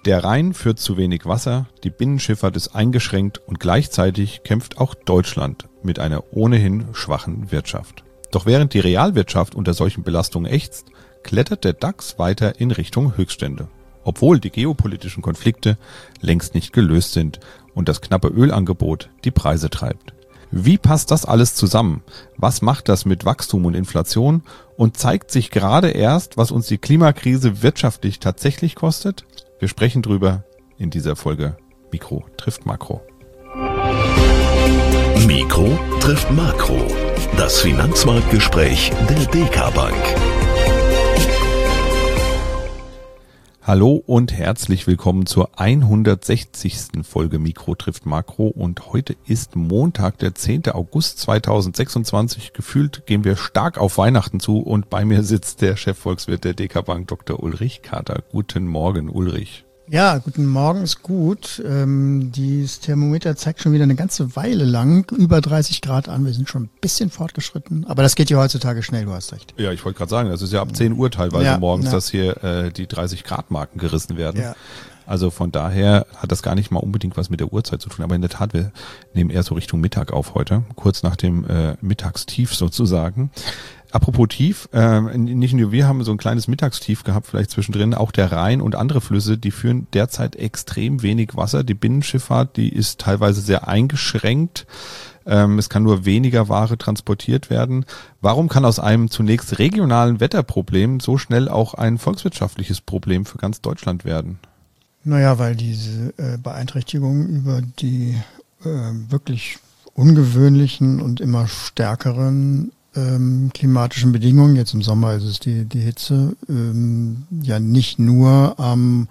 Der Rhein führt zu wenig Wasser, die Binnenschifffahrt ist eingeschränkt und gleichzeitig kämpft auch Deutschland mit einer ohnehin schwachen Wirtschaft. Doch während die Realwirtschaft unter solchen Belastungen ächzt, klettert der DAX weiter in Richtung Höchststände. Obwohl die geopolitischen Konflikte längst nicht gelöst sind und das knappe Ölangebot die Preise treibt. Wie passt das alles zusammen? Was macht das mit Wachstum und Inflation? Und zeigt sich gerade erst, was uns die Klimakrise wirtschaftlich tatsächlich kostet? Wir sprechen drüber in dieser Folge Mikro trifft Makro. Mikro trifft Makro. Das Finanzmarktgespräch der DK Bank. Hallo und herzlich willkommen zur 160. Folge Mikro trifft Makro und heute ist Montag, der 10. August 2026. Gefühlt gehen wir stark auf Weihnachten zu und bei mir sitzt der Chefvolkswirt der DK Bank, Dr. Ulrich Kater. Guten Morgen, Ulrich. Ja, guten Morgen, ist gut. Dieses Thermometer zeigt schon wieder eine ganze Weile lang über 30 Grad an. Wir sind schon ein bisschen fortgeschritten, aber das geht ja heutzutage schnell, du hast recht. Ja, ich wollte gerade sagen, das ist ja ab 10 Uhr teilweise morgens, dass hier die 30 Grad Marken gerissen werden. Ja. Also von daher hat das gar nicht mal unbedingt was mit der Uhrzeit zu tun. Aber in der Tat, wir nehmen eher so Richtung Mittag auf heute, kurz nach dem Mittagstief sozusagen. Apropos Tief, nicht nur wir haben so ein kleines Mittagstief gehabt, vielleicht zwischendrin, auch der Rhein und andere Flüsse, die führen derzeit extrem wenig Wasser. Die Binnenschifffahrt, die ist teilweise sehr eingeschränkt. Es kann nur weniger Ware transportiert werden. Warum kann aus einem zunächst regionalen Wetterproblem so schnell auch ein volkswirtschaftliches Problem für ganz Deutschland werden? Naja, weil diese Beeinträchtigungen über die wirklich ungewöhnlichen und immer stärkeren klimatischen Bedingungen, jetzt im Sommer ist es die Hitze, ja nicht nur am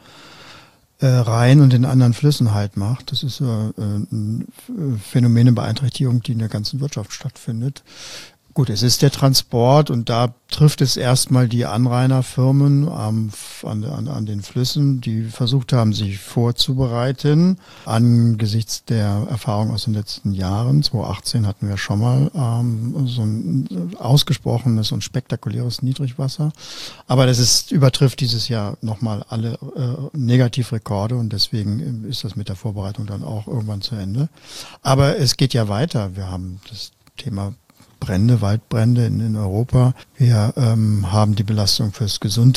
Rhein und den anderen Flüssen halt macht. Das ist eine Phänomene Beeinträchtigung, die in der ganzen Wirtschaft stattfindet. Gut, es ist der Transport und da trifft es erstmal die Anrainerfirmen an den Flüssen, die versucht haben, sich vorzubereiten. Angesichts der Erfahrung aus den letzten Jahren, 2018 hatten wir schon mal so ein ausgesprochenes und spektakuläres Niedrigwasser. Aber übertrifft dieses Jahr nochmal alle Negativrekorde und deswegen ist das mit der Vorbereitung dann auch irgendwann zu Ende. Aber es geht ja weiter. Wir haben das Thema Brände, Waldbrände in Europa. Wir haben die Belastung fürs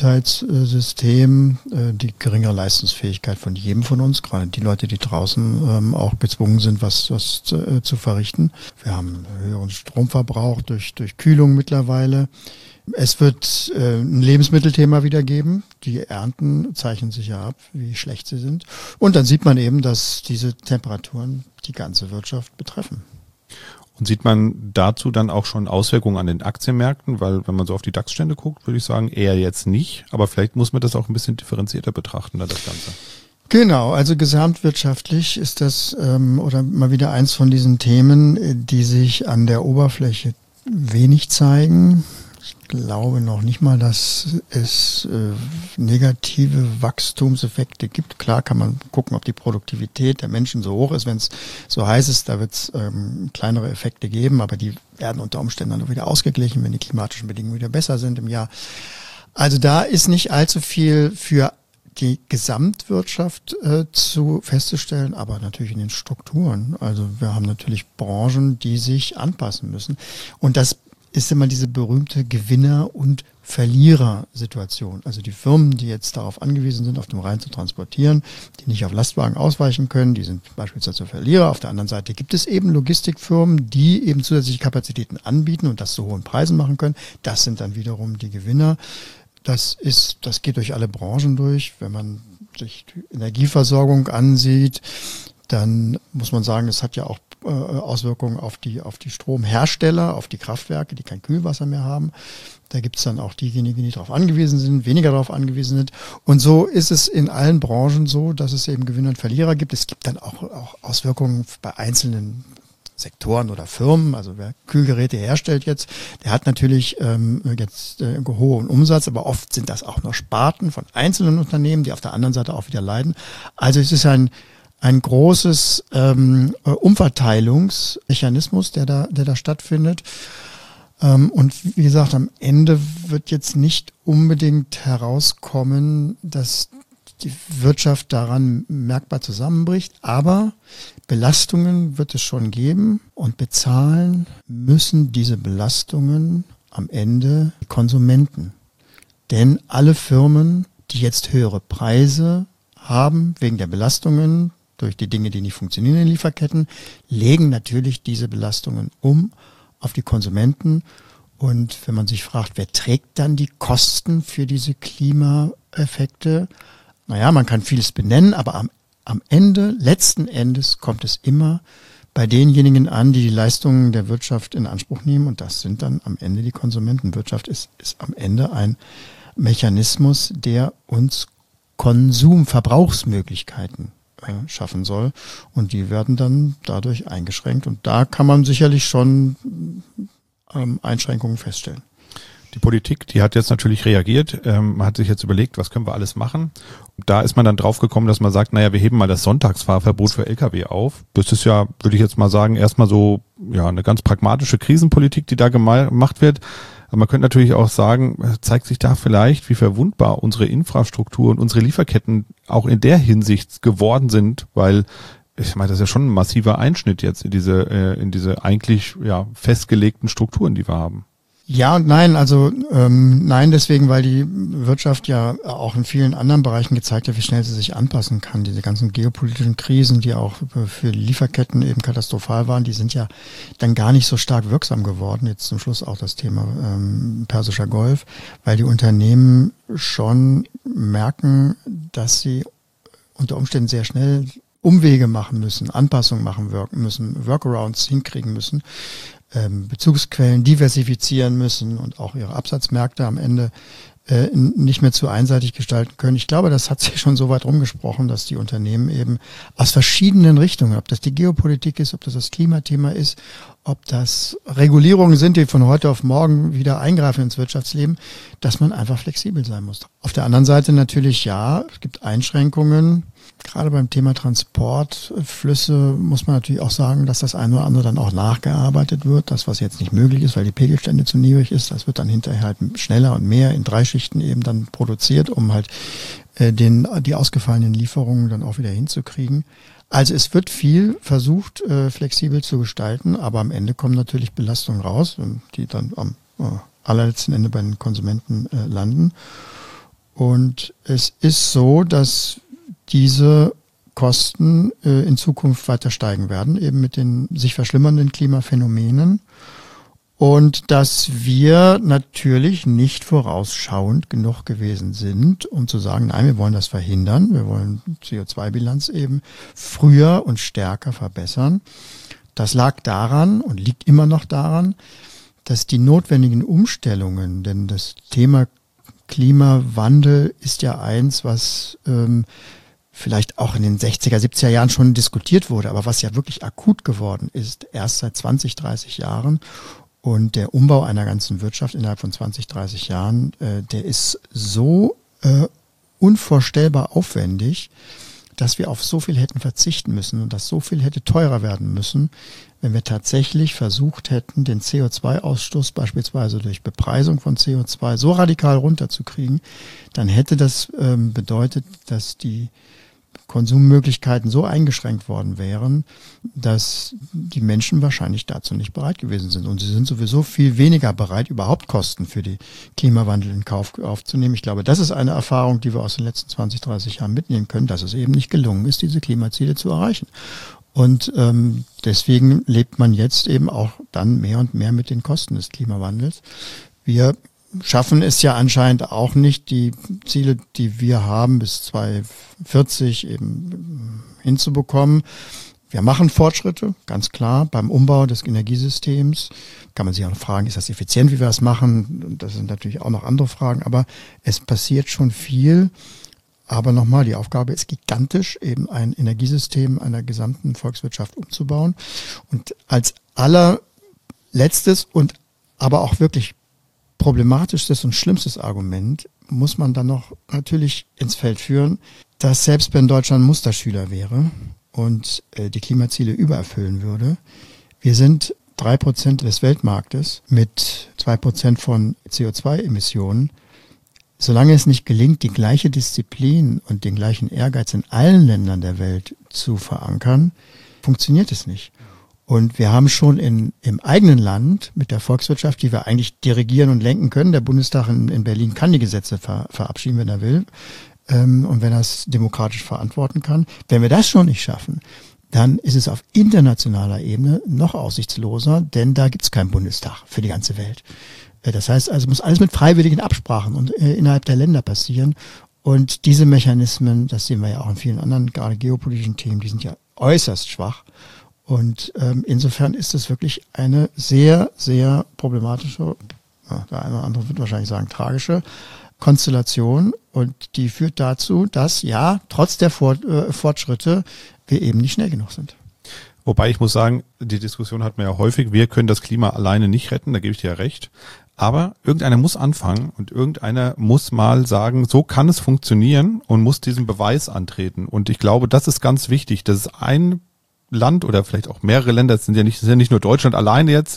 Gesundheitssystem, die geringere Leistungsfähigkeit von jedem von uns, gerade die Leute, die draußen auch gezwungen sind, was zu verrichten. Wir haben höheren Stromverbrauch durch Kühlung mittlerweile. Es wird ein Lebensmittelthema wieder geben. Die Ernten zeichnen sich ja ab, wie schlecht sie sind. Und dann sieht man eben, dass diese Temperaturen die ganze Wirtschaft betreffen. Und sieht man dazu dann auch schon Auswirkungen an den Aktienmärkten? Weil wenn man so auf die DAX-Stände guckt, würde ich sagen, eher jetzt nicht. Aber vielleicht muss man das auch ein bisschen differenzierter betrachten, das Ganze. Genau, also gesamtwirtschaftlich ist das oder mal wieder eins von diesen Themen, die sich an der Oberfläche wenig zeigen. Ich glaube noch nicht mal, dass es negative Wachstumseffekte gibt. Klar kann man gucken, ob die Produktivität der Menschen so hoch ist. Wenn es so heiß ist, da wird es kleinere Effekte geben, aber die werden unter Umständen dann wieder ausgeglichen, wenn die klimatischen Bedingungen wieder besser sind im Jahr. Also da ist nicht allzu viel für die Gesamtwirtschaft festzustellen, aber natürlich in den Strukturen. Also wir haben natürlich Branchen, die sich anpassen müssen. Und das ist immer diese berühmte Gewinner- und Verlierer-Situation. Also die Firmen, die jetzt darauf angewiesen sind, auf dem Rhein zu transportieren, die nicht auf Lastwagen ausweichen können, die sind beispielsweise Verlierer. Auf der anderen Seite gibt es eben Logistikfirmen, die eben zusätzliche Kapazitäten anbieten und das zu hohen Preisen machen können. Das sind dann wiederum die Gewinner. Das geht durch alle Branchen durch. Wenn man sich die Energieversorgung ansieht, dann muss man sagen, es hat ja auch Auswirkungen auf die Stromhersteller, auf die Kraftwerke, die kein Kühlwasser mehr haben. Da gibt es dann auch diejenigen, die darauf angewiesen sind, weniger darauf angewiesen sind. Und so ist es in allen Branchen so, dass es eben Gewinner und Verlierer gibt. Es gibt dann auch Auswirkungen bei einzelnen Sektoren oder Firmen. Also wer Kühlgeräte herstellt jetzt, der hat natürlich jetzt hohen Umsatz, aber oft sind das auch noch Sparten von einzelnen Unternehmen, die auf der anderen Seite auch wieder leiden. Also es ist ein großes Umverteilungsmechanismus, der da stattfindet. Und wie gesagt, am Ende wird jetzt nicht unbedingt herauskommen, dass die Wirtschaft daran merkbar zusammenbricht. Aber Belastungen wird es schon geben und bezahlen müssen diese Belastungen am Ende die Konsumenten. Denn alle Firmen, die jetzt höhere Preise haben wegen der Belastungen durch die Dinge, die nicht funktionieren in den Lieferketten, legen natürlich diese Belastungen auf die Konsumenten. Und wenn man sich fragt, wer trägt dann die Kosten für diese Klimaeffekte? Naja, man kann vieles benennen, aber am Ende, letzten Endes, kommt es immer bei denjenigen an, die die Leistungen der Wirtschaft in Anspruch nehmen. Und das sind dann am Ende die Konsumenten. Wirtschaft ist am Ende ein Mechanismus, der uns Verbrauchsmöglichkeiten schaffen soll. Und die werden dann dadurch eingeschränkt. Und da kann man sicherlich schon Einschränkungen feststellen. Die Politik, die hat jetzt natürlich reagiert, man hat sich jetzt überlegt, was können wir alles machen. Da ist man dann drauf gekommen, dass man sagt, naja, wir heben mal das Sonntagsfahrverbot für Lkw auf. Das ist ja, würde ich jetzt mal sagen, erstmal so ja eine ganz pragmatische Krisenpolitik, die da gemacht wird. Aber man könnte natürlich auch sagen, zeigt sich da vielleicht, wie verwundbar unsere Infrastruktur und unsere Lieferketten auch in der Hinsicht geworden sind, weil ich meine, das ist ja schon ein massiver Einschnitt jetzt in diese eigentlich ja festgelegten Strukturen, die wir haben. Ja und nein, also nein deswegen, weil die Wirtschaft ja auch in vielen anderen Bereichen gezeigt hat, wie schnell sie sich anpassen kann. Diese ganzen geopolitischen Krisen, die auch für die Lieferketten eben katastrophal waren, die sind ja dann gar nicht so stark wirksam geworden. Jetzt zum Schluss auch das Thema Persischer Golf, weil die Unternehmen schon merken, dass sie unter Umständen sehr schnell Umwege machen müssen, Anpassungen machen müssen, Workarounds hinkriegen müssen, Bezugsquellen diversifizieren müssen und auch ihre Absatzmärkte am Ende nicht mehr zu einseitig gestalten können. Ich glaube, das hat sich schon so weit rumgesprochen, dass die Unternehmen eben aus verschiedenen Richtungen, ob das die Geopolitik ist, ob das das Klimathema ist, ob das Regulierungen sind, die von heute auf morgen wieder eingreifen ins Wirtschaftsleben, dass man einfach flexibel sein muss. Auf der anderen Seite natürlich ja, es gibt Einschränkungen. Gerade beim Thema Transportflüsse muss man natürlich auch sagen, dass das eine oder andere dann auch nachgearbeitet wird. Das, was jetzt nicht möglich ist, weil die Pegelstände zu niedrig ist, das wird dann hinterher halt schneller und mehr in 3 Schichten eben dann produziert, um halt die ausgefallenen Lieferungen dann auch wieder hinzukriegen. Also es wird viel versucht, flexibel zu gestalten, aber am Ende kommen natürlich Belastungen raus, die dann am allerletzten Ende bei den Konsumenten landen. Und es ist so, dass diese Kosten in Zukunft weiter steigen werden, eben mit den sich verschlimmernden Klimaphänomenen. Und dass wir natürlich nicht vorausschauend genug gewesen sind, um zu sagen, nein, wir wollen das verhindern. Wir wollen CO2-Bilanz eben früher und stärker verbessern. Das lag daran und liegt immer noch daran, dass die notwendigen Umstellungen, denn das Thema Klimawandel ist ja eins, was vielleicht auch in den 60er, 70er Jahren schon diskutiert wurde, aber was ja wirklich akut geworden ist, erst seit 20, 30 Jahren. Und der Umbau einer ganzen Wirtschaft innerhalb von 20, 30 Jahren, der ist so unvorstellbar aufwendig, dass wir auf so viel hätten verzichten müssen und dass so viel hätte teurer werden müssen, wenn wir tatsächlich versucht hätten, den CO2-Ausstoß beispielsweise durch Bepreisung von CO2 so radikal runterzukriegen, dann hätte das bedeutet, dass die Konsummöglichkeiten so eingeschränkt worden wären, dass die Menschen wahrscheinlich dazu nicht bereit gewesen sind. Und sie sind sowieso viel weniger bereit, überhaupt Kosten für die Klimawandel in Kauf aufzunehmen. Ich glaube, das ist eine Erfahrung, die wir aus den letzten 20, 30 Jahren mitnehmen können, dass es eben nicht gelungen ist, diese Klimaziele zu erreichen. Und deswegen lebt man jetzt eben auch dann mehr und mehr mit den Kosten des Klimawandels. Wir schaffen es ja anscheinend auch nicht, die Ziele, die wir haben, bis 2040 eben hinzubekommen. Wir machen Fortschritte, ganz klar, beim Umbau des Energiesystems. Kann man sich auch noch fragen, ist das effizient, wie wir das machen? Das sind natürlich auch noch andere Fragen, aber es passiert schon viel. Aber nochmal, die Aufgabe ist gigantisch, eben ein Energiesystem einer gesamten Volkswirtschaft umzubauen. Und als allerletztes und aber auch wirklich problematischstes und schlimmstes Argument muss man dann noch natürlich ins Feld führen, dass selbst wenn Deutschland Musterschüler wäre und die Klimaziele übererfüllen würde, wir sind 3% des Weltmarktes mit 2% von CO2-Emissionen. solange es nicht gelingt, die gleiche Disziplin und den gleichen Ehrgeiz in allen Ländern der Welt zu verankern, funktioniert es nicht. Und wir haben schon im eigenen Land mit der Volkswirtschaft, die wir eigentlich dirigieren und lenken können, der Bundestag in Berlin kann die Gesetze verabschieden, wenn er will, und wenn er es demokratisch verantworten kann. Wenn wir das schon nicht schaffen, dann ist es auf internationaler Ebene noch aussichtsloser, denn da gibt es keinen Bundestag für die ganze Welt. Das heißt also, muss alles mit freiwilligen Absprachen und innerhalb der Länder passieren. Und diese Mechanismen, das sehen wir ja auch in vielen anderen, gerade geopolitischen Themen, die sind ja äußerst schwach. Und insofern ist es wirklich eine sehr, sehr problematische, der eine oder andere wird wahrscheinlich sagen tragische Konstellation. Und die führt dazu, dass ja, trotz der Fortschritte, wir eben nicht schnell genug sind. Wobei ich muss sagen, die Diskussion hat man ja häufig, wir können das Klima alleine nicht retten, da gebe ich dir ja recht. Aber irgendeiner muss anfangen und irgendeiner muss mal sagen, so kann es funktionieren und muss diesen Beweis antreten. Und ich glaube, das ist ganz wichtig, dass es ein Land oder vielleicht auch mehrere Länder, das ist ja nicht nur Deutschland alleine jetzt,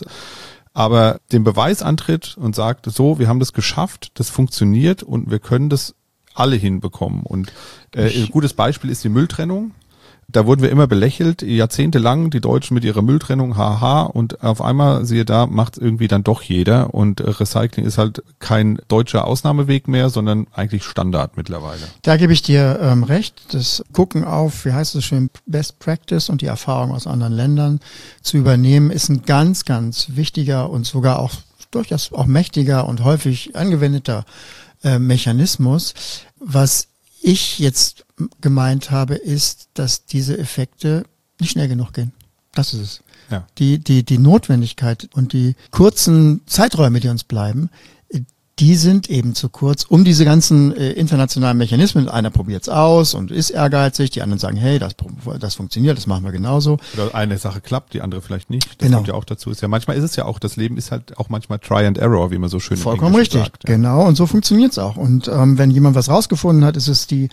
aber den Beweis antritt und sagt, so, wir haben das geschafft, das funktioniert und wir können das alle hinbekommen. Und ein gutes Beispiel ist die Mülltrennung. Da wurden wir immer belächelt, jahrzehntelang, die Deutschen mit ihrer Mülltrennung, haha, und auf einmal, siehe da, macht irgendwie dann doch jeder und Recycling ist halt kein deutscher Ausnahmeweg mehr, sondern eigentlich Standard mittlerweile. Da gebe ich dir recht, das Gucken auf, wie heißt es schön, Best Practice und die Erfahrung aus anderen Ländern zu übernehmen, ist ein ganz, ganz wichtiger und sogar auch durchaus auch mächtiger und häufig angewendeter Mechanismus. Was ich jetzt gemeint habe, ist, dass diese Effekte nicht schnell genug gehen. Das ist es. Ja. Die Notwendigkeit und die kurzen Zeiträume, die uns bleiben, die sind eben zu kurz, um diese ganzen internationalen Mechanismen, einer probiert es aus und ist ehrgeizig, die anderen sagen, hey, das funktioniert, das machen wir genauso. Oder eine Sache klappt, die andere vielleicht nicht. Das kommt ja auch dazu. Manchmal ist es ja auch, das Leben ist halt auch manchmal Try and Error, wie man so schön vollkommen richtig sagt. Ja. Genau, und so funktioniert es auch. Und wenn jemand was rausgefunden hat, ist es die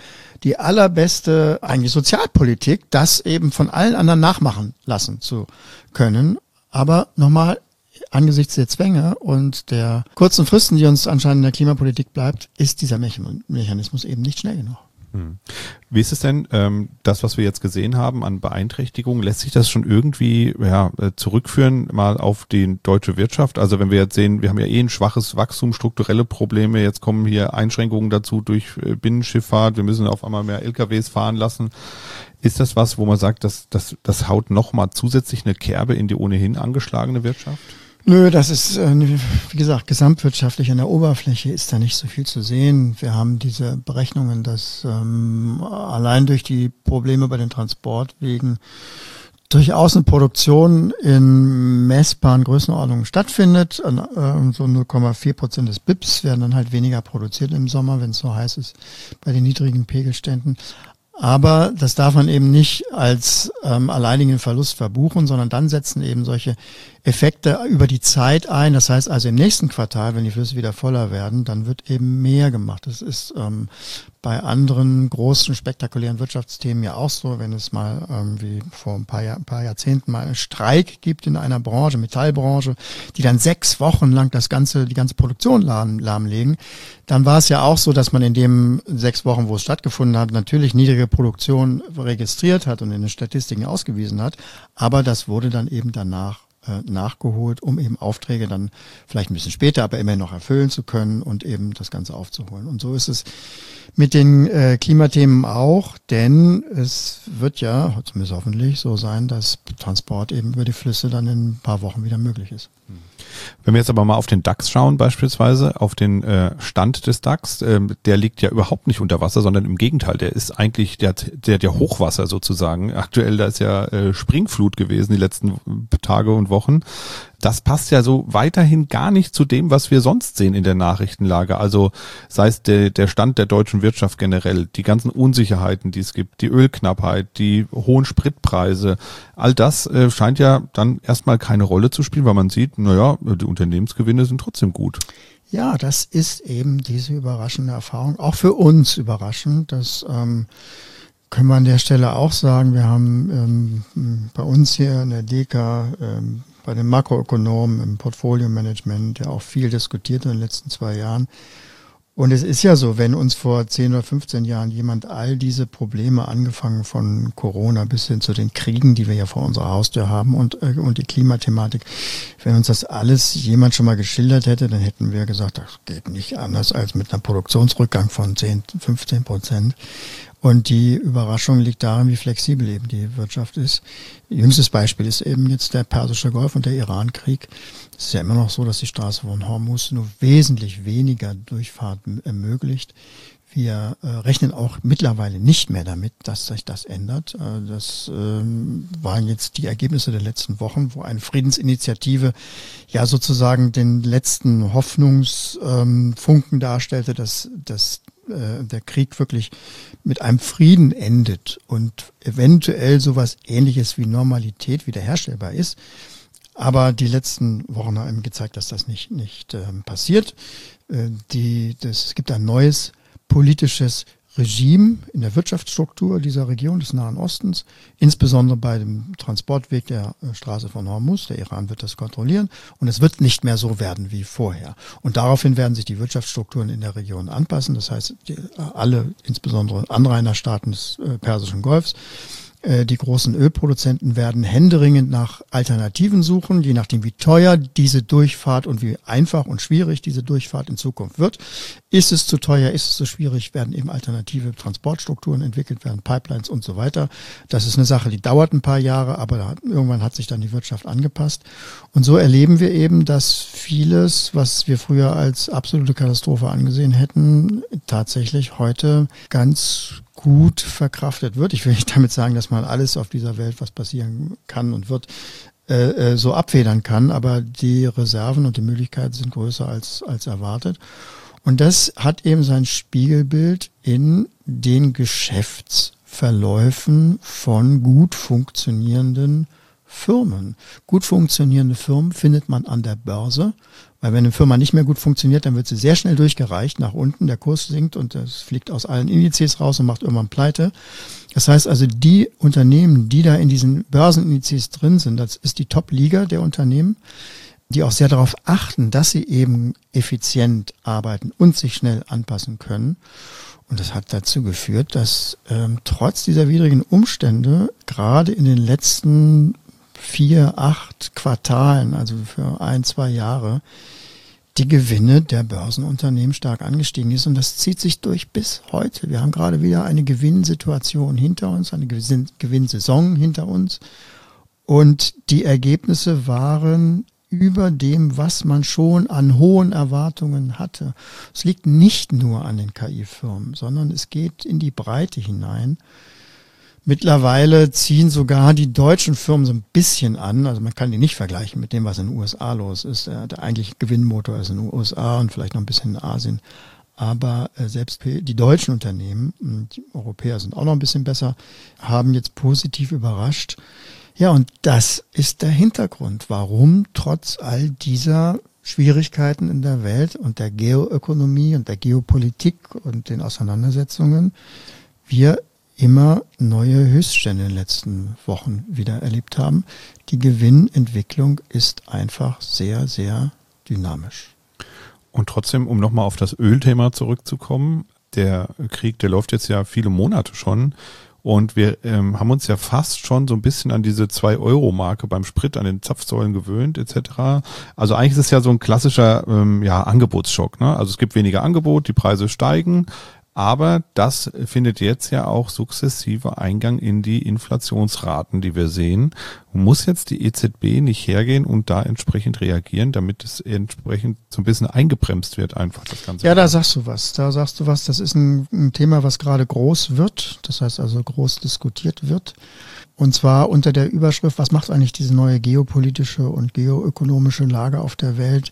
allerbeste eigentlich Sozialpolitik, das eben von allen anderen nachmachen lassen zu können. Aber nochmal, angesichts der Zwänge und der kurzen Fristen, die uns anscheinend in der Klimapolitik bleibt, ist dieser Mechanismus eben nicht schnell genug. Wie ist es denn, das, was wir jetzt gesehen haben an Beeinträchtigungen, lässt sich das schon irgendwie zurückführen mal auf die deutsche Wirtschaft? Also wenn wir jetzt sehen, wir haben ja ein schwaches Wachstum, strukturelle Probleme, jetzt kommen hier Einschränkungen dazu durch Binnenschifffahrt, wir müssen auf einmal mehr LKWs fahren lassen. Ist das was, wo man sagt, das haut nochmal zusätzlich eine Kerbe in die ohnehin angeschlagene Wirtschaft? Nö, das ist, wie gesagt, gesamtwirtschaftlich an der Oberfläche ist da nicht so viel zu sehen. Wir haben diese Berechnungen, dass allein durch die Probleme bei den Transportwegen durchaus eine Produktion in messbaren Größenordnungen stattfindet. So 0,4% des BIPs werden dann halt weniger produziert im Sommer, wenn es so heiß ist, bei den niedrigen Pegelständen. Aber das darf man eben nicht als alleinigen Verlust verbuchen, sondern dann setzen eben solche Effekte über die Zeit ein. Das heißt also im nächsten Quartal, wenn die Flüsse wieder voller werden, dann wird eben mehr gemacht. Das ist bei anderen großen, spektakulären Wirtschaftsthemen ja auch so, wenn es mal wie vor ein paar Jahrzehnten mal einen Streik gibt in einer Branche, Metallbranche, die dann 6 Wochen lang die ganze Produktion lahmlegen, dann war es ja auch so, dass man in den 6 Wochen, wo es stattgefunden hat, natürlich niedrige Produktion registriert hat und in den Statistiken ausgewiesen hat, aber das wurde dann eben danach nachgeholt, um eben Aufträge dann vielleicht ein bisschen später, aber immer noch erfüllen zu können und eben das Ganze aufzuholen. Und so ist es mit den Klimathemen auch, denn es wird ja, zumindest hoffentlich, so sein, dass Transport eben über die Flüsse dann in ein paar Wochen wieder möglich ist. Wenn wir jetzt aber mal auf den DAX schauen beispielsweise, auf den Stand des DAX, der liegt ja überhaupt nicht unter Wasser, sondern im Gegenteil, der ist eigentlich, der hat ja Hochwasser sozusagen. Aktuell, da ist ja Springflut gewesen die letzten Tage und Wochen. Das passt ja so weiterhin gar nicht zu dem, was wir sonst sehen in der Nachrichtenlage. Also sei es der Stand der deutschen Wirtschaft generell, die ganzen Unsicherheiten, die es gibt, die Ölknappheit, die hohen Spritpreise, all das scheint ja dann erstmal keine Rolle zu spielen, weil man sieht, naja, die Unternehmensgewinne sind trotzdem gut. Ja, das ist eben diese überraschende Erfahrung, auch für uns überraschend. Das können wir an der Stelle auch sagen. Wir haben bei uns hier in der DK bei den Makroökonomen im Portfolio-Management ja auch viel diskutiert in den letzten 2 Jahren. Und es ist ja so, wenn uns vor 10 oder 15 Jahren jemand all diese Probleme, angefangen von Corona bis hin zu den Kriegen, die wir ja vor unserer Haustür haben und die Klimathematik, wenn uns das alles jemand schon mal geschildert hätte, dann hätten wir gesagt, das geht nicht anders als mit einem Produktionsrückgang von 10-15%. Und die Überraschung liegt darin, wie flexibel eben die Wirtschaft ist. Jüngstes Beispiel ist eben jetzt der Persische Golf und der Iran-Krieg. Es ist ja immer noch so, dass die Straße von Hormuz nur wesentlich weniger Durchfahrt ermöglicht. Wir rechnen auch mittlerweile nicht mehr damit, dass sich das ändert. Das waren jetzt die Ergebnisse der letzten Wochen, wo eine Friedensinitiative ja sozusagen den letzten Hoffnungsfunken darstellte, dass der Krieg wirklich mit einem Frieden endet und eventuell sowas Ähnliches wie Normalität wiederherstellbar ist. Aber die letzten Wochen haben gezeigt, dass das nicht passiert. Es gibt ein neues politisches Regime in der Wirtschaftsstruktur dieser Region des Nahen Ostens, insbesondere bei dem Transportweg der Straße von Hormuz. Der Iran wird das kontrollieren und es wird nicht mehr so werden wie vorher. Und daraufhin werden sich die Wirtschaftsstrukturen in der Region anpassen. Das heißt, alle, insbesondere Anrainerstaaten des Persischen Golfs, die großen Ölproduzenten werden händeringend nach Alternativen suchen, je nachdem wie teuer diese Durchfahrt und wie einfach und schwierig diese Durchfahrt in Zukunft wird. Ist es zu teuer, ist es zu schwierig, werden eben alternative Transportstrukturen entwickelt werden, Pipelines und so weiter. Das ist eine Sache, die dauert ein paar Jahre, aber irgendwann hat sich dann die Wirtschaft angepasst. Und so erleben wir eben, dass vieles, was wir früher als absolute Katastrophe angesehen hätten, tatsächlich heute ganz gut verkraftet wird. Ich will nicht damit sagen, dass man alles auf dieser Welt, was passieren kann und wird, so abfedern kann, aber die Reserven und die Möglichkeiten sind größer als erwartet. Und das hat eben sein Spiegelbild in den Geschäftsverläufen von gut funktionierenden Firmen. Gut funktionierende Firmen findet man an der Börse, weil wenn eine Firma nicht mehr gut funktioniert, dann wird sie sehr schnell durchgereicht nach unten, der Kurs sinkt und es fliegt aus allen Indizes raus und macht irgendwann pleite. Das heißt also, die Unternehmen, die da in diesen Börsenindizes drin sind, das ist die Top-Liga der Unternehmen, die auch sehr darauf achten, dass sie eben effizient arbeiten und sich schnell anpassen können. Und das hat dazu geführt, dass trotz dieser widrigen Umstände gerade in den letzten 4, 8 Quartalen, also für 1-2 Jahre, die Gewinne der Börsenunternehmen stark angestiegen ist. Und das zieht sich durch bis heute. Wir haben gerade wieder eine Gewinnsituation hinter uns, eine Gewinnsaison hinter uns. Und die Ergebnisse waren über dem, was man schon an hohen Erwartungen hatte. Es liegt nicht nur an den KI-Firmen, sondern es geht in die Breite hinein. Mittlerweile ziehen sogar die deutschen Firmen so ein bisschen an. Also man kann die nicht vergleichen mit dem, was in den USA los ist. Der eigentliche Gewinnmotor ist in den USA und vielleicht noch ein bisschen in Asien. Aber selbst die deutschen Unternehmen, die Europäer sind auch noch ein bisschen besser, haben jetzt positiv überrascht. Ja, und das ist der Hintergrund, warum trotz all dieser Schwierigkeiten in der Welt und der Geoökonomie und der Geopolitik und den Auseinandersetzungen wir immer neue Höchststände in den letzten Wochen wieder erlebt haben. Die Gewinnentwicklung ist einfach sehr, sehr dynamisch. Und trotzdem, um nochmal auf das Ölthema zurückzukommen, der Krieg, der läuft jetzt ja viele Monate schon und wir haben uns ja fast schon so ein bisschen an diese 2-Euro-Marke beim Sprit, an den Zapfsäulen gewöhnt etc. Also eigentlich ist es ja so ein klassischer Angebotsschock, ne? Also es gibt weniger Angebot, die Preise steigen. Aber das findet jetzt ja auch sukzessive Eingang in die Inflationsraten, die wir sehen. Muss jetzt die EZB nicht hergehen und da entsprechend reagieren, damit es entsprechend so ein bisschen eingebremst wird, einfach das Ganze? Ja, da sagst du was. Das ist ein Thema, was gerade groß wird. Das heißt also groß diskutiert wird. Und zwar unter der Überschrift, was macht eigentlich diese neue geopolitische und geoökonomische Lage auf der Welt?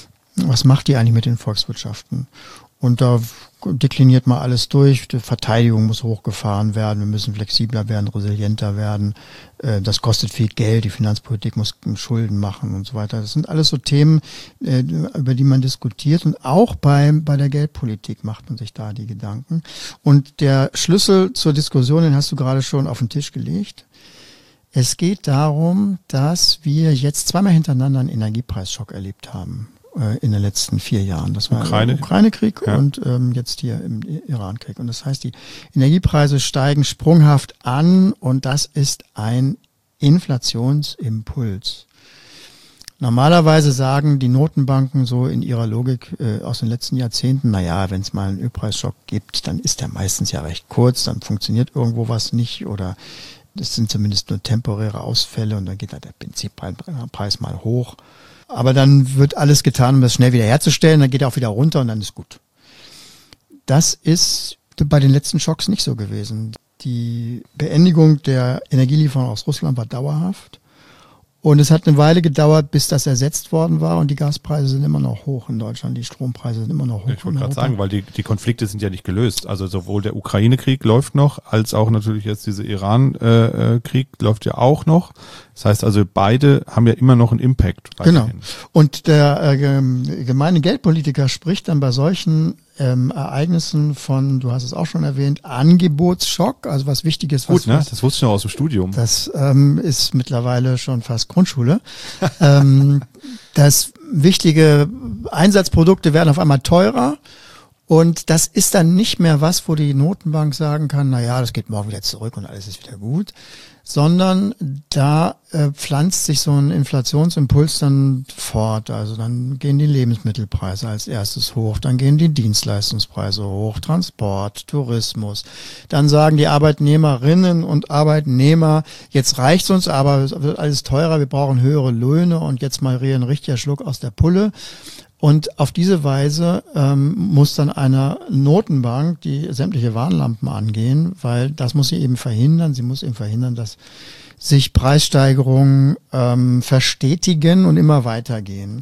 Was macht die eigentlich mit den Volkswirtschaften? Und da dekliniert man alles durch. Die Verteidigung muss hochgefahren werden. Wir müssen flexibler werden, resilienter werden. Das kostet viel Geld. Die Finanzpolitik muss Schulden machen und so weiter. Das sind alles so Themen, über die man diskutiert. Und auch bei der Geldpolitik macht man sich da die Gedanken. Und der Schlüssel zur Diskussion, den hast du gerade schon auf den Tisch gelegt. Es geht darum, dass wir jetzt zweimal hintereinander einen Energiepreisschock erlebt haben. in den letzten 4 Jahren. Das war der Ukraine-Krieg und jetzt hier im Iran-Krieg. Und das heißt, die Energiepreise steigen sprunghaft an und das ist ein Inflationsimpuls. Normalerweise sagen die Notenbanken so in ihrer Logik aus den letzten Jahrzehnten, naja, wenn es mal einen Ölpreisschock gibt, dann ist der meistens ja recht kurz, dann funktioniert irgendwo was nicht oder das sind zumindest nur temporäre Ausfälle und dann geht halt der Benzinpreis mal hoch. Aber dann wird alles getan, um das schnell wieder herzustellen, dann geht er auch wieder runter und dann ist gut. Das ist bei den letzten Schocks nicht so gewesen. Die Beendigung der Energielieferung aus Russland war dauerhaft. Und es hat eine Weile gedauert, bis das ersetzt worden war und die Gaspreise sind immer noch hoch in Deutschland, die Strompreise sind immer noch hoch. Ich wollte gerade sagen, weil die Konflikte sind ja nicht gelöst. Also sowohl der Ukraine-Krieg läuft noch, als auch natürlich jetzt dieser Iran-Krieg läuft ja auch noch. Das heißt also, beide haben ja immer noch einen Impact. Weiterhin. Genau. Und der gemeine Geldpolitiker spricht dann bei solchen Ereignissen von, du hast es auch schon erwähnt, Angebotsschock, also was Wichtiges. Gut, ne? Das wusste ich noch aus dem Studium. Das ist mittlerweile schon fast Grundschule. Das wichtige Einsatzprodukte werden auf einmal teurer. Und das ist dann nicht mehr was, wo die Notenbank sagen kann, na ja, das geht morgen wieder zurück und alles ist wieder gut, sondern da pflanzt sich so ein Inflationsimpuls dann fort. Also dann gehen die Lebensmittelpreise als erstes hoch, dann gehen die Dienstleistungspreise hoch, Transport, Tourismus. Dann sagen die Arbeitnehmerinnen und Arbeitnehmer, jetzt reicht's uns, aber es wird alles teurer, wir brauchen höhere Löhne und jetzt mal ein richtiger Schluck aus der Pulle. Und auf diese Weise muss dann eine Notenbank die sämtliche Warnlampen angehen, weil das muss sie eben verhindern. Sie muss eben verhindern, dass sich Preissteigerungen verstetigen und immer weitergehen.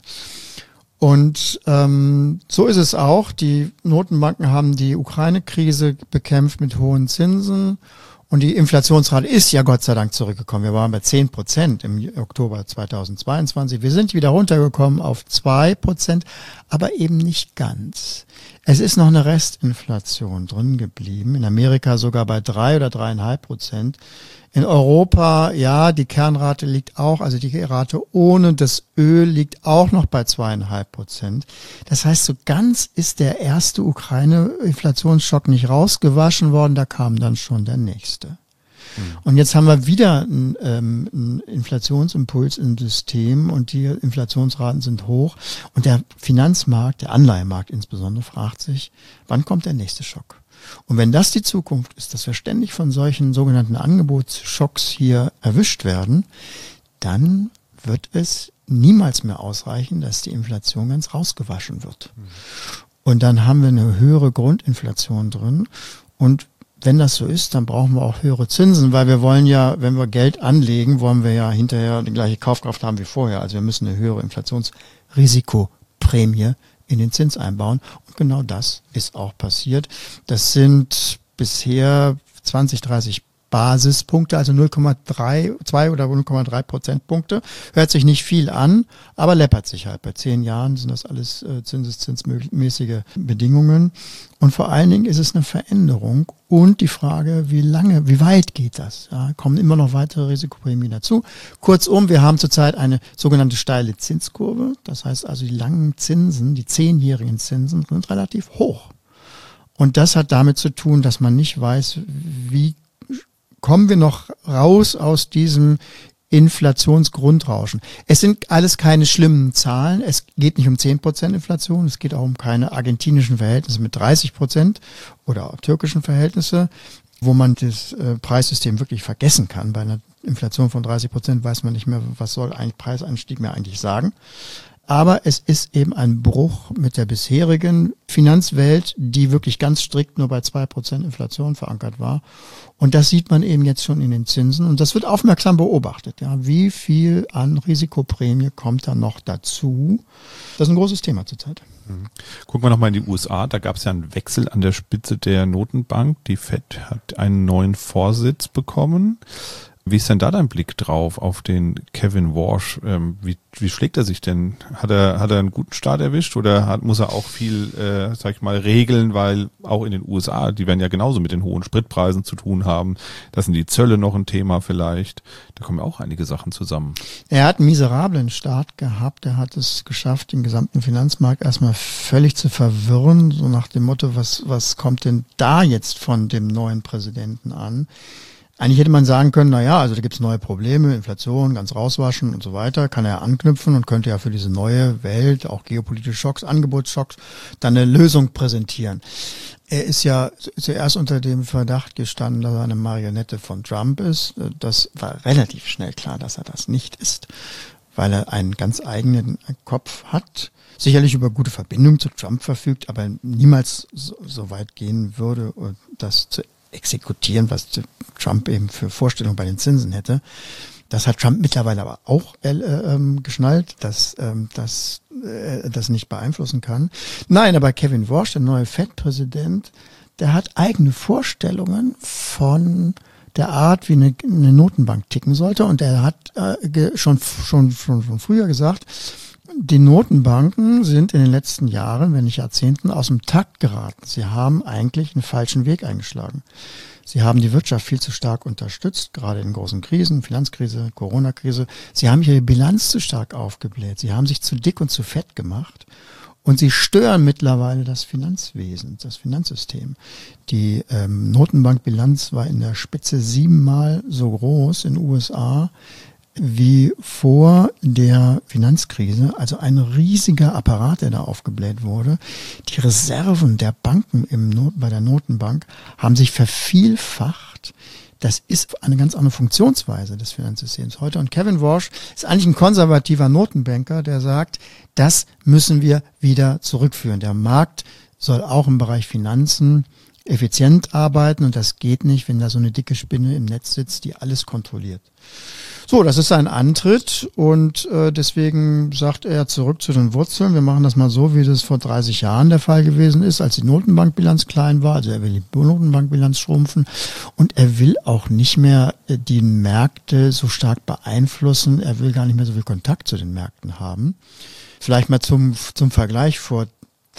Und so ist es auch. Die Notenbanken haben die Ukraine-Krise bekämpft mit hohen Zinsen. Und die Inflationsrate ist ja Gott sei Dank zurückgekommen. Wir waren bei 10% im Oktober 2022. Wir sind wieder runtergekommen auf 2%, aber eben nicht ganz. Es ist noch eine Restinflation drin geblieben. In Amerika sogar bei 3 oder 3,5%. In Europa, ja, die Kernrate liegt auch, also die Rate ohne das Öl liegt auch noch bei 2,5%. Das heißt, so ganz ist der erste Ukraine-Inflationsschock nicht rausgewaschen worden, da kam dann schon der nächste. Und jetzt haben wir wieder einen Inflationsimpuls im System und die Inflationsraten sind hoch. Und der Finanzmarkt, der Anleihenmarkt insbesondere, fragt sich, wann kommt der nächste Schock? Und wenn das die Zukunft ist, dass wir ständig von solchen sogenannten Angebotsschocks hier erwischt werden, dann wird es niemals mehr ausreichen, dass die Inflation ganz rausgewaschen wird. Und dann haben wir eine höhere Grundinflation drin. Und wenn das so ist, dann brauchen wir auch höhere Zinsen, weil wir wollen ja, wenn wir Geld anlegen, wollen wir ja hinterher die gleiche Kaufkraft haben wie vorher. Also wir müssen eine höhere Inflationsrisikoprämie in den Zins einbauen. Und genau das ist auch passiert. Das sind bisher 20, 30 Basispunkte, also 0,2 oder 0,3 Prozentpunkte. Hört sich nicht viel an, aber läppert sich halt. Bei 10 Jahren sind das alles zinseszinsmäßige Bedingungen. Und vor allen Dingen ist es eine Veränderung und die Frage, wie weit geht das? Ja, kommen immer noch weitere Risikoprämien dazu. Kurzum, wir haben zurzeit eine sogenannte steile Zinskurve. Das heißt also, die langen Zinsen, die 10-jährigen Zinsen sind relativ hoch. Und das hat damit zu tun, dass man nicht weiß, wie kommen wir noch raus aus diesem Inflationsgrundrauschen. Es sind alles keine schlimmen Zahlen. Es geht nicht um 10% Inflation. Es geht auch um keine argentinischen Verhältnisse mit 30% oder türkischen Verhältnisse, wo man das Preissystem wirklich vergessen kann. Bei einer Inflation von 30% weiß man nicht mehr, was soll eigentlich Preisanstieg mehr eigentlich sagen. Aber es ist eben ein Bruch mit der bisherigen Finanzwelt, die wirklich ganz strikt nur bei 2% Inflation verankert war. Und das sieht man eben jetzt schon in den Zinsen. Und das wird aufmerksam beobachtet. Ja, wie viel an Risikoprämie kommt da noch dazu? Das ist ein großes Thema zurzeit. Gucken wir nochmal in die USA. Da gab es ja einen Wechsel an der Spitze der Notenbank. Die Fed hat einen neuen Vorsitz bekommen. Wie ist denn da dein Blick drauf auf den Kevin Warsh? Wie schlägt er sich denn? Hat er einen guten Start erwischt oder muss er auch viel, sag ich mal, regeln, weil auch in den USA, die werden ja genauso mit den hohen Spritpreisen zu tun haben. Da sind die Zölle noch ein Thema vielleicht. Da kommen ja auch einige Sachen zusammen. Er hat einen miserablen Start gehabt. Er hat es geschafft, den gesamten Finanzmarkt erstmal völlig zu verwirren, so nach dem Motto, was kommt denn da jetzt von dem neuen Präsidenten an? Eigentlich hätte man sagen können, also da gibt's neue Probleme, Inflation, ganz rauswaschen und so weiter, kann er anknüpfen und könnte ja für diese neue Welt, auch geopolitische Schocks, Angebotsschocks, dann eine Lösung präsentieren. Er ist ja zuerst unter dem Verdacht gestanden, dass er eine Marionette von Trump ist. Das war relativ schnell klar, dass er das nicht ist, weil er einen ganz eigenen Kopf hat, sicherlich über gute Verbindungen zu Trump verfügt, aber niemals so weit gehen würde, das zu exekutieren, was Trump eben für Vorstellungen bei den Zinsen hätte. Das hat Trump mittlerweile aber auch geschnallt, dass das nicht beeinflussen kann. Nein, aber Kevin Warsh, der neue Fed-Präsident, der hat eigene Vorstellungen von der Art, wie eine Notenbank ticken sollte. Und er hat schon früher gesagt, die Notenbanken sind in den letzten Jahren, wenn nicht Jahrzehnten, aus dem Takt geraten. Sie haben eigentlich einen falschen Weg eingeschlagen. Sie haben die Wirtschaft viel zu stark unterstützt, gerade in großen Krisen, Finanzkrise, Corona-Krise. Sie haben ihre Bilanz zu stark aufgebläht. Sie haben sich zu dick und zu fett gemacht. Und sie stören mittlerweile das Finanzwesen, das Finanzsystem. Die Notenbankbilanz war in der Spitze 7-mal so groß in den USA wie vor der Finanzkrise, also ein riesiger Apparat, der da aufgebläht wurde. Die Reserven der Banken bei der Notenbank haben sich vervielfacht. Das ist eine ganz andere Funktionsweise des Finanzsystems heute. Und Kevin Warsh ist eigentlich ein konservativer Notenbanker, der sagt, das müssen wir wieder zurückführen. Der Markt soll auch im Bereich Finanzen effizient arbeiten und das geht nicht, wenn da so eine dicke Spinne im Netz sitzt, die alles kontrolliert. So, das ist sein Antritt und deswegen sagt er zurück zu den Wurzeln. Wir machen das mal so, wie das vor 30 Jahren der Fall gewesen ist, als die Notenbankbilanz klein war. Also er will die Notenbankbilanz schrumpfen und er will auch nicht mehr die Märkte so stark beeinflussen. Er will gar nicht mehr so viel Kontakt zu den Märkten haben. Vielleicht mal zum Vergleich, vor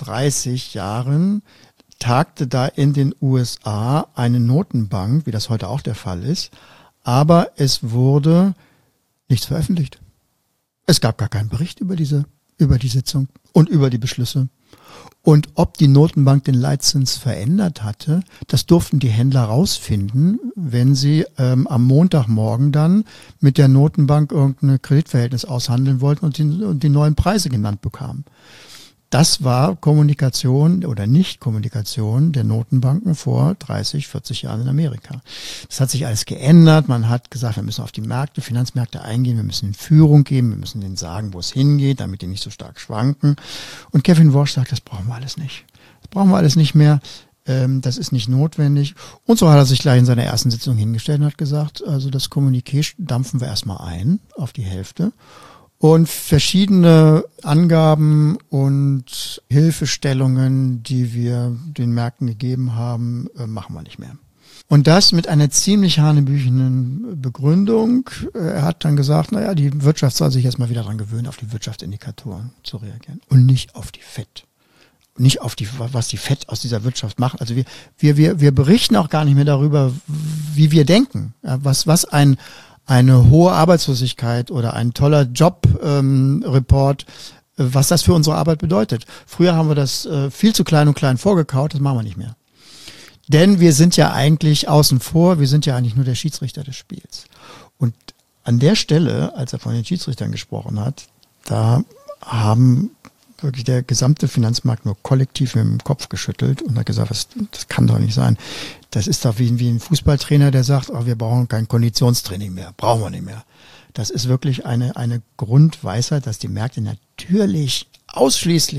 30 Jahren tagte da in den USA eine Notenbank, wie das heute auch der Fall ist, aber es wurde nichts veröffentlicht. Es gab gar keinen Bericht über die Sitzung und über die Beschlüsse. Und ob die Notenbank den Leitzins verändert hatte, das durften die Händler rausfinden, wenn sie am Montagmorgen dann mit der Notenbank irgendein Kreditverhältnis aushandeln wollten und die neuen Preise genannt bekamen. Das war Kommunikation oder Nicht-Kommunikation der Notenbanken vor 30, 40 Jahren in Amerika. Das hat sich alles geändert. Man hat gesagt, wir müssen auf die Märkte, Finanzmärkte eingehen, wir müssen ihnen Führung geben, wir müssen ihnen sagen, wo es hingeht, damit die nicht so stark schwanken. Und Kevin Warsh sagt, das brauchen wir alles nicht. Das brauchen wir alles nicht mehr. Das ist nicht notwendig. Und so hat er sich gleich in seiner ersten Sitzung hingestellt und hat gesagt, also das Kommuniqué dampfen wir erstmal ein auf die Hälfte. Und verschiedene Angaben und Hilfestellungen, die wir den Märkten gegeben haben, machen wir nicht mehr. Und das mit einer ziemlich hanebüchenen Begründung. Er hat dann gesagt, die Wirtschaft soll sich jetzt mal wieder daran gewöhnen, auf die Wirtschaftsindikatoren zu reagieren und nicht auf die FED. Nicht auf was die FED aus dieser Wirtschaft macht. Also wir berichten auch gar nicht mehr darüber, wie wir denken, was eine hohe Arbeitslosigkeit oder ein toller Job-Report, was das für unsere Arbeit bedeutet. Früher haben wir das viel zu klein und klein vorgekaut, das machen wir nicht mehr. Denn wir sind ja eigentlich außen vor, wir sind ja eigentlich nur der Schiedsrichter des Spiels. Und an der Stelle, als er von den Schiedsrichtern gesprochen hat, da haben wirklich der gesamte Finanzmarkt nur kollektiv mit dem Kopf geschüttelt und hat gesagt, das kann doch nicht sein. Das ist doch wie ein Fußballtrainer, der sagt, wir brauchen kein Konditionstraining mehr, brauchen wir nicht mehr. Das ist wirklich eine Grundweisheit, dass die Märkte natürlich ausschließlich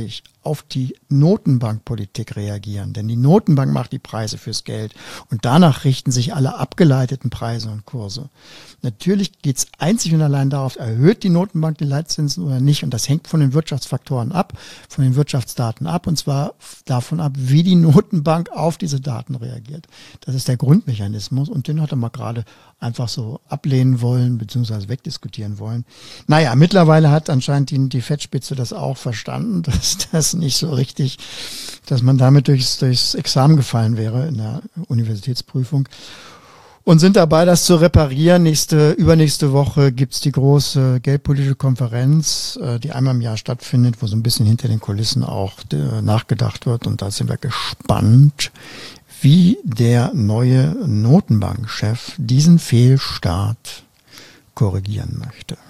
auf die Notenbankpolitik reagieren. Denn die Notenbank macht die Preise fürs Geld und danach richten sich alle abgeleiteten Preise und Kurse. Natürlich geht es einzig und allein darauf, erhöht die Notenbank die Leitzinsen oder nicht. Und das hängt von den Wirtschaftsfaktoren ab, von den Wirtschaftsdaten ab, und zwar davon ab, wie die Notenbank auf diese Daten reagiert. Das ist der Grundmechanismus und den hat er mal gerade einfach so ablehnen wollen bzw. wegdiskutieren wollen. Naja, mittlerweile hat anscheinend die Fettspitze das auch verstanden, dass das nicht so richtig, dass man damit durchs Examen gefallen wäre in der Universitätsprüfung. Und sind dabei, das zu reparieren. Übernächste Woche gibt's die große geldpolitische Konferenz, die einmal im Jahr stattfindet, wo so ein bisschen hinter den Kulissen auch nachgedacht wird. Und da sind wir gespannt, wie der neue Notenbankchef diesen Fehlstart korrigieren möchte.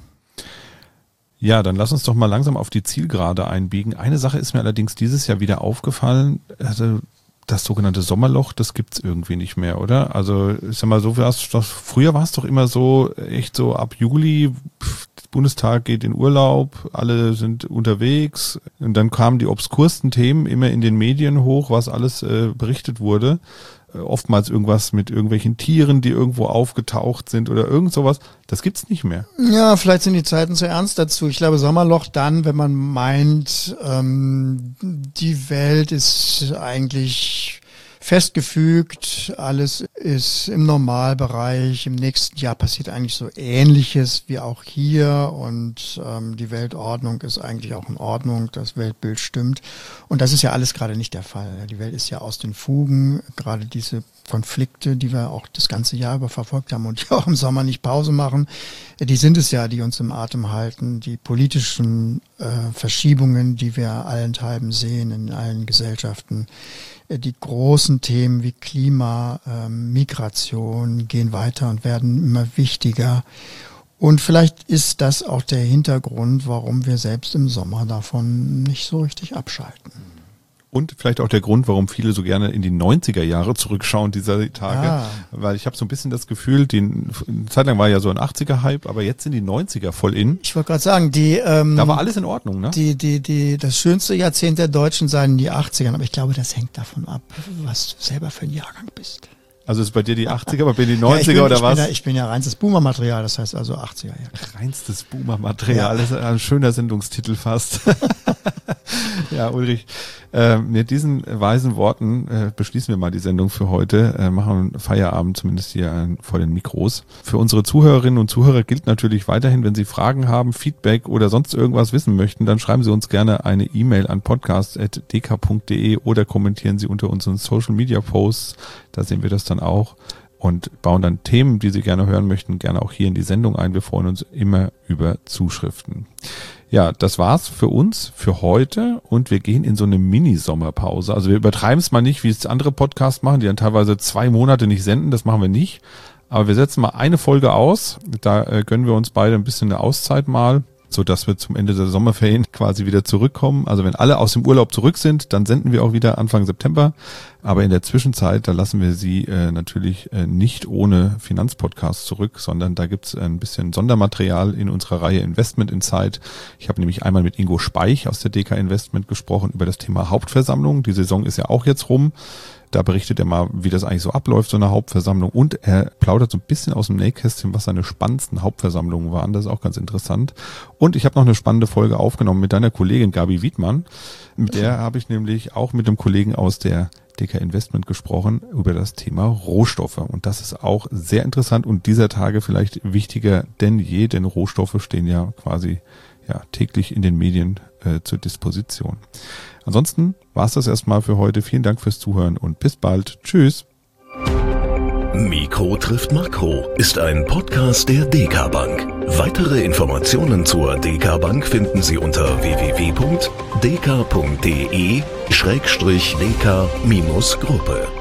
Ja, dann lass uns doch mal langsam auf die Zielgerade einbiegen. Eine Sache ist mir allerdings dieses Jahr wieder aufgefallen. Also das sogenannte Sommerloch, das gibt's irgendwie nicht mehr, oder? Also ich sag mal so, früher war es doch immer so, echt so ab Juli, der Bundestag geht in Urlaub, alle sind unterwegs und dann kamen die obskursten Themen immer in den Medien hoch, was alles berichtet wurde. Oftmals irgendwas mit irgendwelchen Tieren, die irgendwo aufgetaucht sind oder irgend sowas. Das gibt's nicht mehr. Ja, vielleicht sind die Zeiten zu ernst dazu. Ich glaube, Sommerloch dann, wenn man meint, die Welt ist eigentlich festgefügt, alles ist im Normalbereich, im nächsten Jahr passiert eigentlich so Ähnliches wie auch hier und die Weltordnung ist eigentlich auch in Ordnung, das Weltbild stimmt und das ist ja alles gerade nicht der Fall. Die Welt ist ja aus den Fugen, gerade diese Konflikte, die wir auch das ganze Jahr über verfolgt haben und die auch im Sommer nicht Pause machen, die sind es ja, die uns im Atem halten, die politischen Verschiebungen, die wir allenthalben sehen in allen Gesellschaften. Die großen Themen wie Klima, Migration gehen weiter und werden immer wichtiger. Und vielleicht ist das auch der Hintergrund, warum wir selbst im Sommer davon nicht so richtig abschalten. Und vielleicht auch der Grund, warum viele so gerne in die 90er Jahre zurückschauen dieser Tage. Ja. Weil ich habe so ein bisschen das Gefühl, eine Zeit lang war ja so ein 80er-Hype, aber jetzt sind die 90er voll in. Ich wollte gerade sagen, da war alles in Ordnung, ne? Das schönste Jahrzehnt der Deutschen seien die 80ern, aber ich glaube, das hängt davon ab, was du selber für ein Jahrgang bist. Also ist bei dir die 80er, bei mir die 90er oder was? Ich bin ja reinstes Boomer-Material, das heißt also 80er. Ja. Reinstes Boomer-Material, das ist ein schöner Sendungstitel fast. Ja, Ulrich, mit diesen weisen Worten beschließen wir mal die Sendung für heute, machen Feierabend zumindest hier vor den Mikros. Für unsere Zuhörerinnen und Zuhörer gilt natürlich weiterhin, wenn Sie Fragen haben, Feedback oder sonst irgendwas wissen möchten, dann schreiben Sie uns gerne eine E-Mail an podcast@dk.de oder kommentieren Sie unter unseren Social-Media-Posts, da sehen wir das dann auch und bauen dann Themen, die Sie gerne hören möchten, gerne auch hier in die Sendung ein. Wir freuen uns immer über Zuschriften. Ja, das war's für uns für heute und wir gehen in so eine Mini-Sommerpause. Also wir übertreiben es mal nicht, wie es andere Podcasts machen, die dann teilweise 2 Monate nicht senden. Das machen wir nicht. Aber wir setzen mal eine Folge aus. Da gönnen wir uns beide ein bisschen eine Auszeit mal, so dass wir zum Ende der Sommerferien quasi wieder zurückkommen. Also wenn alle aus dem Urlaub zurück sind, dann senden wir auch wieder Anfang September. Aber in der Zwischenzeit, da lassen wir Sie natürlich nicht ohne Finanzpodcast zurück, sondern da gibt's ein bisschen Sondermaterial in unserer Reihe Investment Insight. Ich habe nämlich einmal mit Ingo Speich aus der DK Investment gesprochen über das Thema Hauptversammlung. Die Saison ist ja auch jetzt rum. Da berichtet er mal, wie das eigentlich so abläuft, so eine Hauptversammlung. Und er plaudert so ein bisschen aus dem Nähkästchen, was seine spannendsten Hauptversammlungen waren. Das ist auch ganz interessant. Und ich habe noch eine spannende Folge aufgenommen mit deiner Kollegin Gabi Wiedmann. Mit der habe ich nämlich auch mit einem Kollegen aus der DK Investment gesprochen über das Thema Rohstoffe. Und das ist auch sehr interessant und dieser Tage vielleicht wichtiger denn je, denn Rohstoffe stehen ja quasi täglich in den Medien zur Disposition. Ansonsten war es das erstmal für heute. Vielen Dank fürs Zuhören und bis bald. Tschüss. Mikro trifft Makro ist ein Podcast der DK Bank. Weitere Informationen zur DK Bank finden Sie unter www.dk.de/dk-gruppe.